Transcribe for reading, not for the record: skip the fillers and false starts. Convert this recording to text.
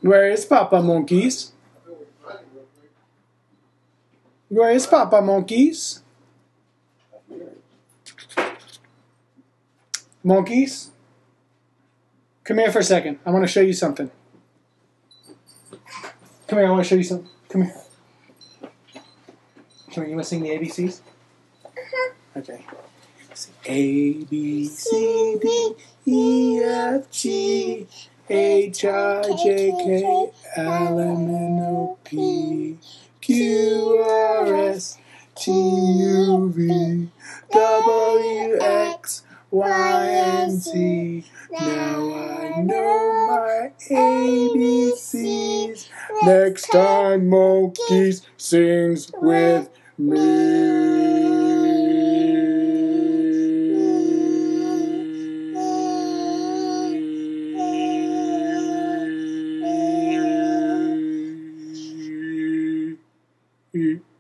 Where is Papa Monkeys? Where is Papa Monkeys? Monkeys? Come here for a second. I want to show you something. Come here, I want to show you something. Come here. Come here, you want to sing the ABCs? Okay. A, B, C, D, E, F, G, H, I, J, K, L, M, N, O, P, Q, R, S, T, U, V, W, X, Y, and Z. Now I know my ABCs. Next time Monkeys sings with me.